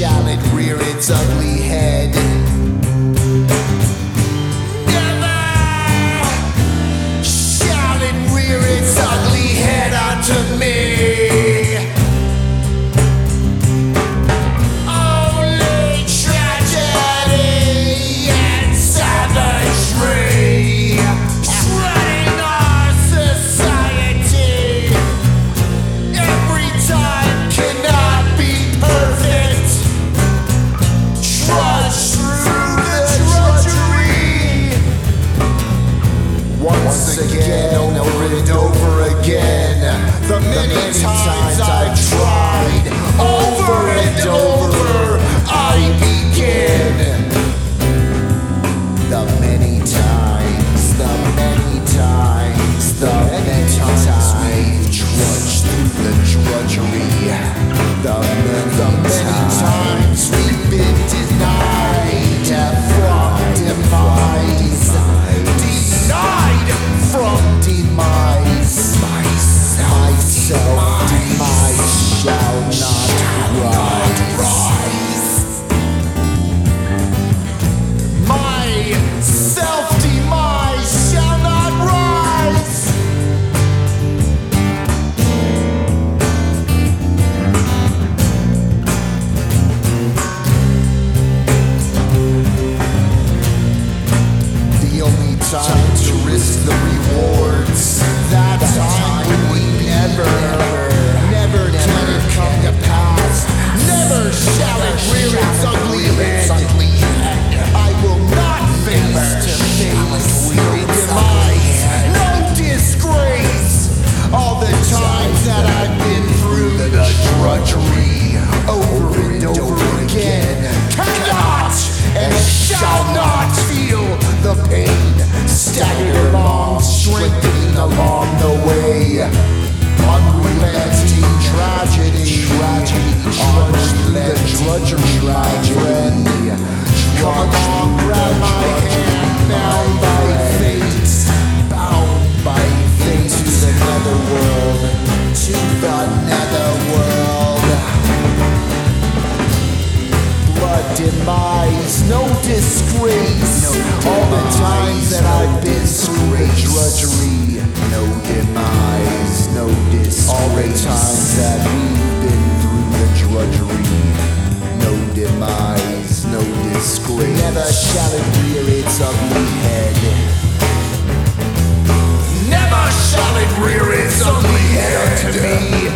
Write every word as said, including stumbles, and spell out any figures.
shall it rear its ugly head. Never shall it rear its ugly head unto me. Only tragedy and savagery shredding our society. Every time cannot be perfect. Trudge through the drudgery. Once again, over and over again. The many times I've tried, over and over I begin. The many times, the many times, the many times we've trudged through the drudgery. The many, the many times we've been denied from demise. Denied from demise. Myself, demise shall not rise. My self-demise shall not rise. The only time to risk the rewards, that time when we never, never, never come to pass. Never shall it rear its ugly head. I will not face to face no demise, no disgrace. All the times that I've been through the drudgery, over and over again, cannot and shall not feel the pain. Staggered along, strengthening along the way. Unrelenting tragedy, tragedy, unrelenting drudgery, my friend. Come along, grab my hand, bound by fate, bound by fate to the netherworld, to the netherworld. Blood demise, no disgrace. All the times that I've been through the drudgery, no demise, no disgrace. All the times that we've been through the drudgery, no demise, no disgrace. Never shall it rear its ugly head. Never shall it rear its ugly head to me.